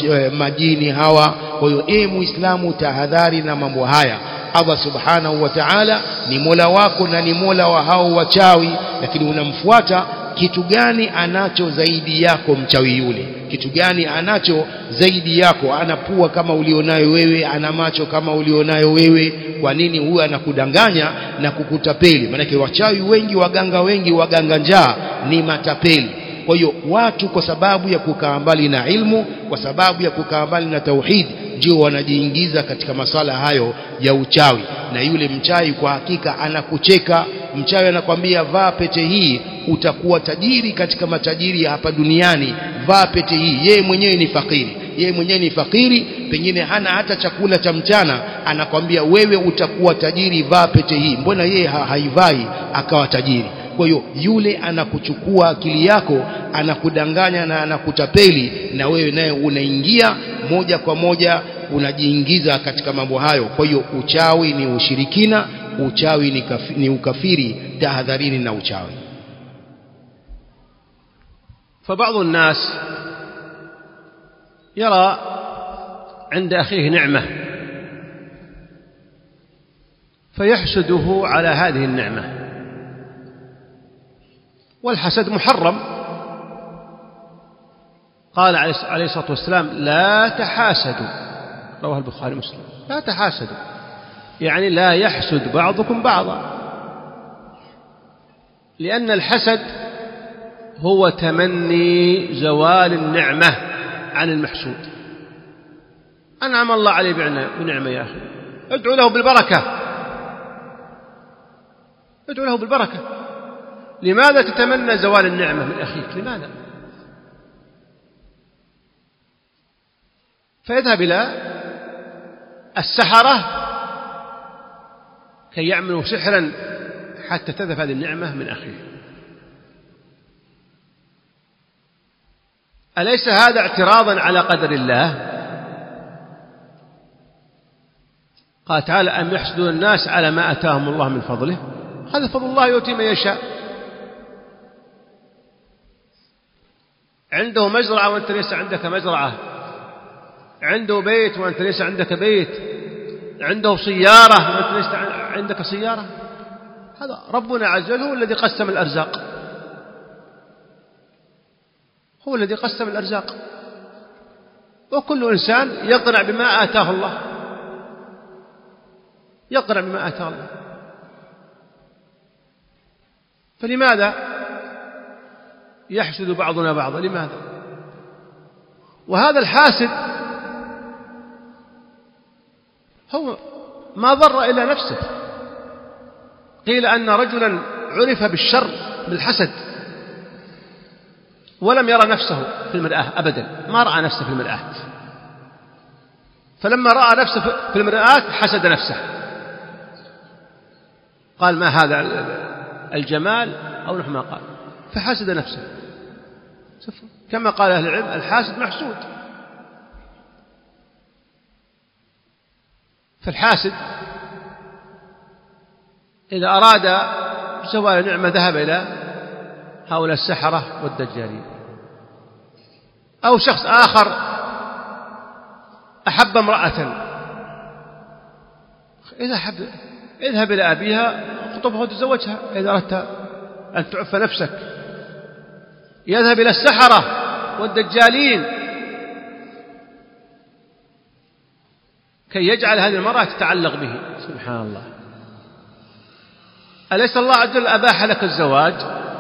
majini hawa. Kwa hiyo Muislamu, tahadhari na mambo haya. Allah subhanahu wa ta'ala ni Mola wako na ni Mola wa hao wachawi, lakini unamfuata. Kitu gani anacho zaidi yako mchawi yule? Kitu gani anacho zaidi yako? Ana pua kama ulionayo wewe, ana macho kama ulionayo wewe. Kwa nini huyu anakudanganya na kukutapeli? Maana wachawi wengi, waganga wengi, waganga njaa ni matapeli. Kwa hiyo watu kwa sababu ya kukaa mbali na ilmu, kwa sababu ya kukaa mbali na tauhid, ndio wanajiingiza katika masala hayo ya uchawi. Na yule mchawi kwa hakika anakucheka. Mchawi anakwambia vaa pete hii utakuwa tajiri katika matajiri hapa duniani, vaa pete hii. Yeye mwenyewe ni fakiri, pengine hana hata chakula cha mchana, anakwambia wewe utakuwa tajiri, vaa pete hii. Mbona yeye haivai akawa tajiri? Kwa hiyo yule anakuchukua akili yako, anakudanganya na anakutapeli, na wewe naye unaingia moja kwa moja unajiingiza katika mambo hayo. Kwa hiyo uchawi ni ushirikina, uchawi ni ukafiri. Tahadharini na uchawi. فبعض الناس يرى عند أخيه نعمة فيحسده على هذه النعمة، والحسد محرم. قال عليه الصلاة والسلام: لا تحاسدوا، رواه البخاري ومسلم. لا تحاسدوا يعني لا يحسد بعضكم بعضا، لأن الحسد هو تمني زوال النعمة عن المحسود. أنعم الله عليه بنعمة يا أخي، ادعو له بالبركة، ادعو له بالبركة. لماذا تتمنى زوال النعمة من أخيك؟ لماذا؟ فيذهب إلى السحرة كي يعملوا سحرا حتى تذهب هذه النعمة من أخيه. أليس هذا اعتراضا على قدر الله؟ قال تعالى: أم يحسدون الناس على ما آتاهم الله من فضله؟ هذا فضل الله يؤتي من يشاء. عنده مزرعة وأنت ليس عندك مزرعة، عنده بيت وأنت ليس عندك بيت، عنده سيارة وأنت ليس عندك سيارة. هذا ربنا عز وجل هو الذي قسم الأرزاق، هو الذي قسم الأرزاق، وكل إنسان يقنع بما آتاه الله، يقنع بما آتاه الله. فلماذا يحسد بعضنا بعضا؟ لماذا؟ وهذا الحاسد هو ما ضر إلا نفسه. قيل أن رجلا عرف بالشر بالحسد ولم يرى نفسه في المرآة أبدا، ما رأى نفسه في المرآة، فلما رأى نفسه في المرآة حسد نفسه، قال: ما هذا الجمال، أو نحو ما قال، فحسد نفسه. كما قال أهل العلم: الحاسد محسود. فالحاسد إذا أراد زوال نعمة ذهب إلى هؤلاء السحرة والدجالين. أو شخص آخر أحب امرأة، اذهب إلى أبيها اخطبها وتزوجها إذا أردت أن تعف نفسك. يذهب إلى السحرة والدجالين كي يجعل هذه المرأة تتعلق به. سبحان الله. أليس الله عز وجل أباح لك الزواج؟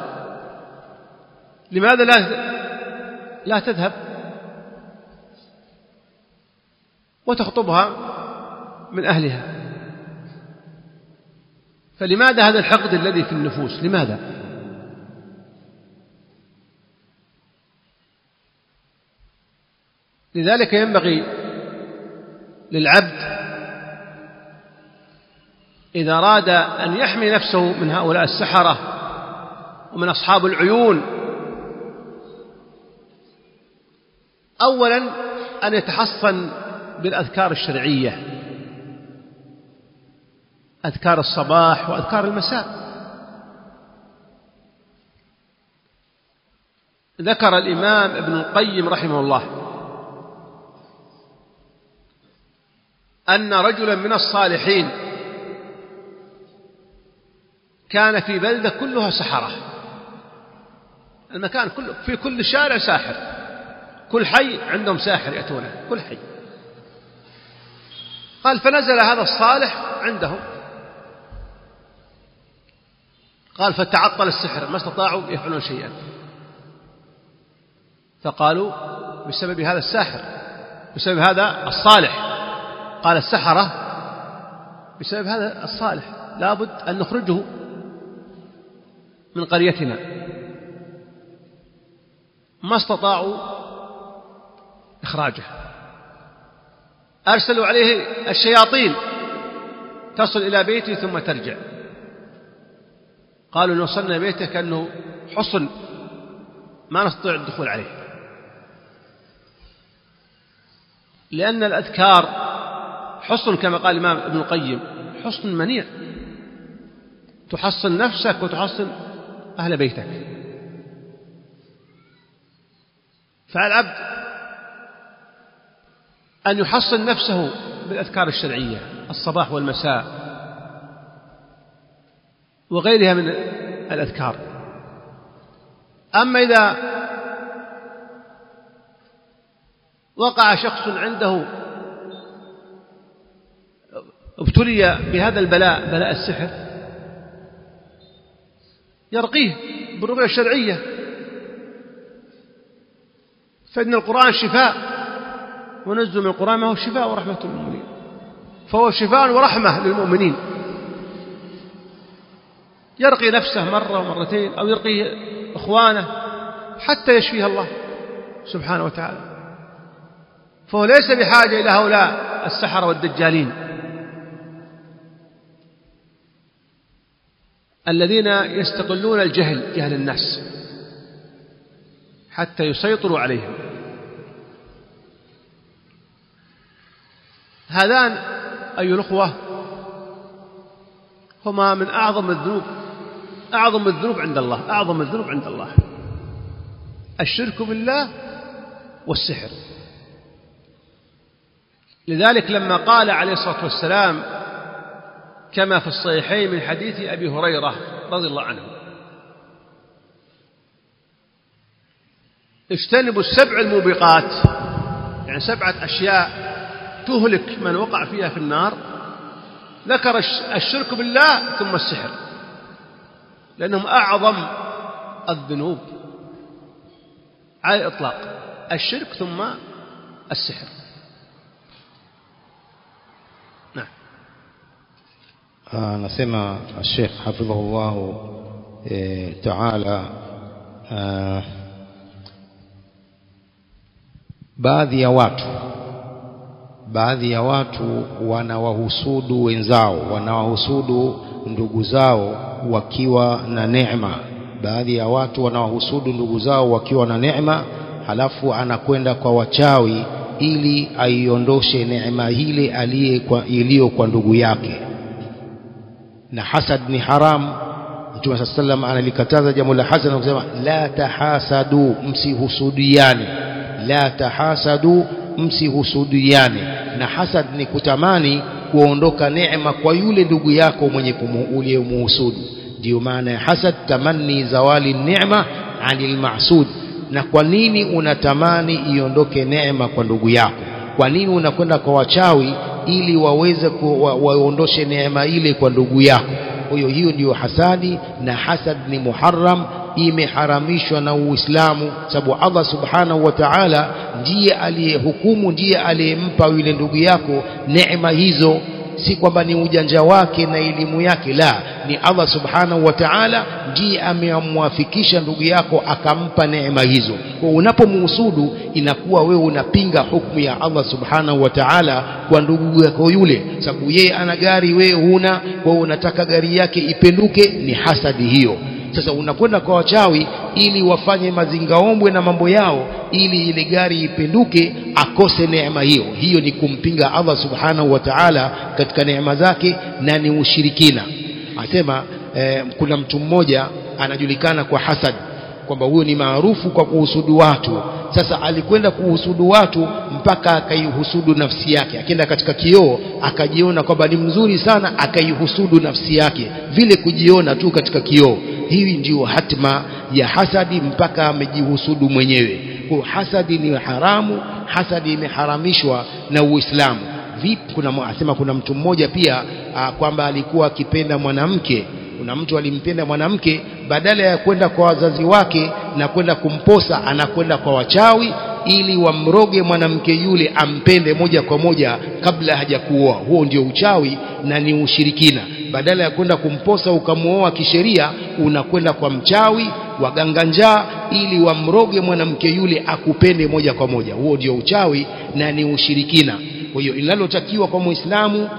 لماذا لا تذهب وتخطبها من أهلها؟ فلماذا هذا الحقد الذي في النفوس؟ لماذا؟ لذلك ينبغي للعبد إذا أراد أن يحمي نفسه من هؤلاء السحرة ومن أصحاب العيون، أولا أن يتحصن بالأذكار الشرعية، أذكار الصباح وأذكار المساء. ذكر الإمام ابن القيم رحمه الله أن رجلا من الصالحين كان في بلدة كلها سحرة، المكان كله في كل شارع ساحر، كل حي عندهم ساحر يأتونه، كل حي. قال: فنزل هذا الصالح عندهم، قال: فتعطل السحر، ما استطاعوا يفعلون شيئا. فقالوا: بسبب هذا الساحر، بسبب هذا الصالح. قال السحرة: بسبب هذا الصالح لابد أن نخرجه من قريتنا. ما استطاعوا إخراجه، أرسلوا عليه الشياطين تصل إلى بيته ثم ترجع. قالوا: إن وصلنا بيته كأنه حصن ما نستطيع الدخول عليه. لأن الأذكار حصن كما قال الإمام ابن القيم، حصن منيع، تحصن نفسك وتحصن أهل بيتك. فعلى العبد أن يحصن نفسه بالأذكار الشرعية الصباح والمساء وغيرها من الأذكار. أما إذا وقع شخص عنده ابتلي بهذا البلاء، بلاء السحر، يرقيه بالرقية الشرعية، فإن القرآن شفاء، ونزل من القرآن ما هو شفاء ورحمة للمؤمنين، فهو شفاء ورحمة للمؤمنين. يرقي نفسه مرة ومرتين أو يرقي إخوانه حتى يشفيها الله سبحانه وتعالى. فهو ليس بحاجة إلى هؤلاء السحرة والدجالين الذين يستغلون الجهل، جهل الناس، حتى يسيطروا عليهم. هذان أيها الأخوة هما من أعظم الذنوب، أعظم الذنوب عند الله، أعظم الذنوب عند الله، الشرك بالله والسحر. لذلك لما قال عليه الصلاة والسلام كما في الصحيحين من حديث أبي هريرة رضي الله عنه: اجتنبوا السبع الموبقات، يعني 7 أشياء تهلك من وقع فيها في النار. ذكر الشرك بالله ثم السحر، لأنهم أعظم الذنوب على الإطلاق، الشرك ثم السحر. نعم. anasema Sheikh hafidhahullah taala, baadhi ya watu wanawahusudu wenzao, wanawahusudu ndugu zao wakiwa na neema. Baadhi ya watu wanawahusudu ndugu zao wakiwa na neema, halafu anakwenda kwa wachawi ili aiondoshe neema ile iliyo kwa ndugu yake. Na hasad ni haram. Mtume sallallahu analikataza jambo la hasad na kusema la tahasadu, msihusudiane. La tahasadu, msihusudiane. Na hasad ni kutamani kuondoka neema kwa yule ndugu yako mwenye uliyemhusudu. Ndio maana ya hasad, tamanni zawali neema anil mahsud. Na kwa nini unatamani iondoke neema kwa ndugu yako? Kwa nini unakwenda kwa wachawi ili waweze waondoshe neema ile kwa ndugu yako? Hiyo ndio hasadi, na hasad ni muharram, imeharamishwa na Uislamu, sababu Allah subhanahu wa ta'ala ndiye aliyehukumu, ndiye aliyempa yule ndugu yako neema hizo. Si kwamba ni ujanja wake na elimu yake, la, ni Allah subhanahu wa ta'ala ndiye amemwafikisha ndugu yako akampa neema hizo. Kwa unapomhusudu inakuwa wewe unapinga hukumu ya Allah subhanahu wa ta'ala kwa ndugu yako yule, sababu yeye ana gari wewe huna, kwa unataka gari yake ipenduke, ni hasadi hiyo. Sasa unakwenda kwa wachawi ili wafanye mazingaombwe na mambo yao ili ile gari ipenduke, akose neema hiyo. Hiyo ni kumpinga Allah subhanahu wa ta'ala katika neema zake, na ni ushirikina. Asema kuna mtu mmoja anajulikana kwa hasad, kwamba huyo ni maarufu kwa kuhusudu watu. Sasa alikwenda kuhusudu watu mpaka akaihusudu nafsi yake. Akaenda katika kioo akajiona kwamba ni mzuri sana, akaihusudu nafsi yake, vile kujiona tu katika kioo. Hii ndio hatima ya hasadi, mpaka amejihusudu mwenyewe. Kwa hasadi ni haramu, hasadi imeharamishwa na Uislamu. Vipi? Asema kuna mtu mmoja pia kwamba alikuwa akipenda mwanamke. Kuna mtu alimpenda mwanamke, badala ya kwenda kwa wazazi wake na kwenda kumposa, anakwenda kwa wachawi ili wamroge mwanamke yule ampende moja kwa moja kabla hajakuoa. Huo ndio uchawi na ni ushirikina. Badala ya kwenda kumposa ukamuoa kisheria, unakwenda kwa mchawi, waganga njaa, ili wamroge mwanamke yule akupende moja kwa moja. Huo ndio uchawi na ni ushirikina. Kwa hiyo inalotakiwa kwa Muislamu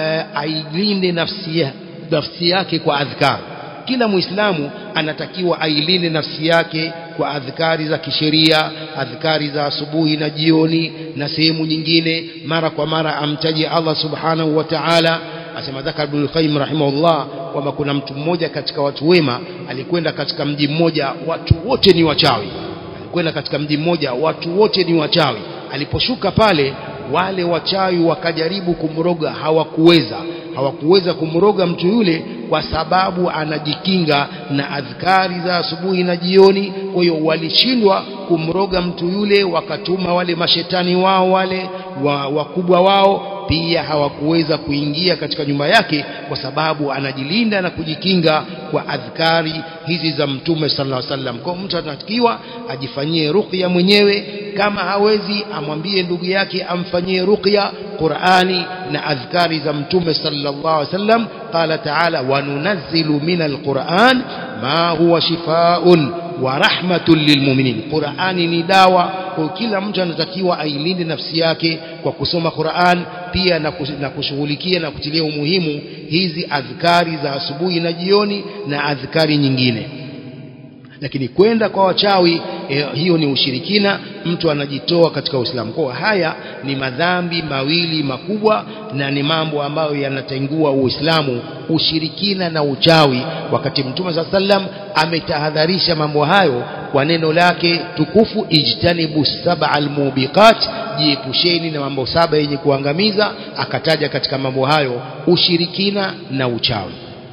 ailinde nafsi yake kwa adhkar. Kila Muislamu anatakiwa ailinde nafsi yake kwa adhkari za kisheria, adhkari za asubuhi na jioni na sehemu nyingine, mara kwa mara amtaje Allah subhanahu wa ta'ala. Asema Dhakar Ibn al-Qayyim rahimahullah kwamba kuna mtu mmoja katika watu wema alikwenda katika mji mmoja, watu wote ni wachawi. Alikwenda katika mji mmoja, watu wote ni wachawi. Aliposhuka pale, wale wachawi wakajaribu kumroga, hawakuweza kumroga mtu yule, kwa sababu anajikinga na adhkari za asubuhi na jioni. Kwa hiyo walishindwa kumroga mtu yule, wakatuma wale mashetani wao wale wakubwa wao, pia hawakuweza kuingia katika nyumba yake, kwa sababu anajilinda na kujikinga kwa adhkari hizi za Mtume sallallahu alaihi wasallam. Kwa mtu anatakiwa ajifanyie ruqya mwenyewe, kama hawezi amwambie ndugu yake amfanyie ruqya Qur'ani na adhkari za Mtume sallallahu alaihi wasallam. Qala ta'ala wa nunazzilu minal Qur'an ma huwa shifaa'un wa rahmatun lilmu'minin. Qur'ani ni dawa, kwa kila mtu anatakiwa ailinde nafsi yake kwa kusoma Qur'an, pia na kushughulikia na kutilia umuhimu hizi adhkari za asubuhi na jioni na adhkari nyingine. Lakini kwenda kwa wachawi, hiyo ni ushirikina, mtu anajitoa katika Uislamu. Kwa haya ni madhambi mawili makubwa na ni mambo ambayo yanatengua Uislamu, ushirikina na uchawi. Wakati Mtume sallam ametahadharisha mambo hayo kwa neno lake tukufu, ijtanibu sab'al mubiqat, jiepusheni na mambo 7 yenye kuangamiza. Akataja katika mambo hayo ushirikina na uchawi.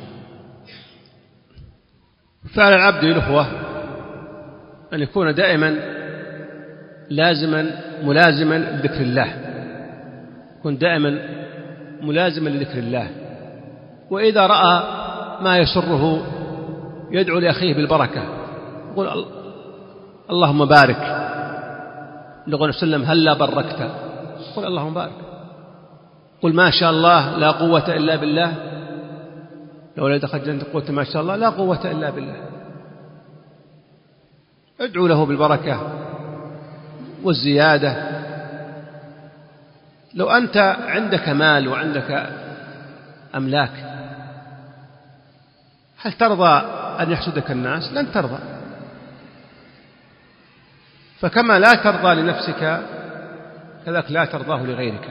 فعلى العبد الأخوة أن يكون دائما ملازما لذكر الله، يكون دائما ملازما لذكر الله. وإذا رأى ما يسره يدعو لأخيه بالبركة، يقول اللهم بارك. يقول وسلم هلا بركت، قل اللهم بارك. قل ما شاء الله لا قوة إلا بالله، لو لا دخلت جنة قلت ما شاء الله لا قوة إلا بالله. ادعو له بالبركة والزيادة. لو أنت عندك مال وعندك أملاك، هل ترضى أن يحسدك الناس؟ لن ترضى. فكما لا ترضى لنفسك كذلك لا ترضاه لغيرك.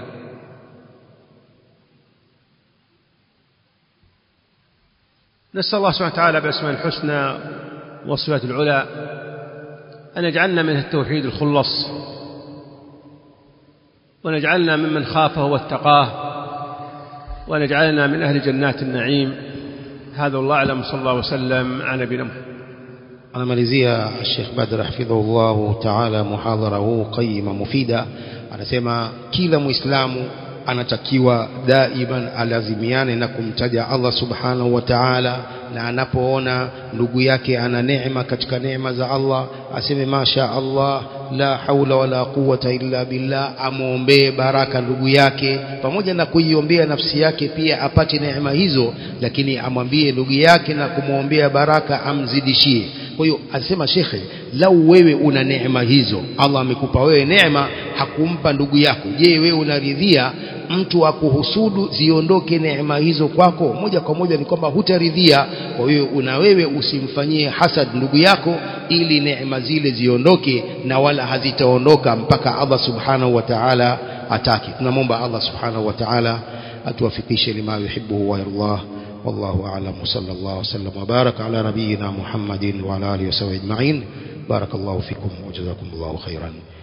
نسأل الله سبحانه وتعالى بأسماء الحسنى والصفات العلى أن يجعلنا من التوحيد الخلص، ونجعلنا ممن خافه واتقاه، ونجعلنا من أهل جنات النعيم. هذا الله أعلم. صلى الله وسلم على نبينا محمد. Anamalizia Sheikh Badr hafidhahullah ta'ala muhadhara huu qayyima mufida, anasema kila Muislamu anatakiwa daiman alazimiane na kumtaja Allah subhanahu wa ta'ala, na anapoona ndugu yake ana neema katika neema za Allah aseme masha Allah la haula wala quwwata illa billah, amuombee baraka ndugu yake, pamoja na kuiombea nafsi yake pia apate neema hizo, lakini amwambie ndugu yake na kumuombea baraka amzidishie. Kwa hiyo asema shekhe, lau wewe una neema hizo, Allah amekupa wewe neema, hakumpa ndugu yako, je, wewe unaridhia mtu akuhusudu ziondoke neema hizo kwako? Moja kwa moja ni kwamba hutaridhia. Kwa hiyo wewe usimfanyie hasad ndugu yako ili neema zile ziondoke, na wala hazitaondoka mpaka Allah subhanahu wa ta'ala ataki. Tunamwomba Allah subhanahu wa ta'ala atuwafikishe lima yuhibbu wa yardah. والله أعلم. صلى الله وسلم وبارك على نبينا محمد وعلى آله وصحبه أجمعين. بارك الله فيكم وجزاكم الله خيرا.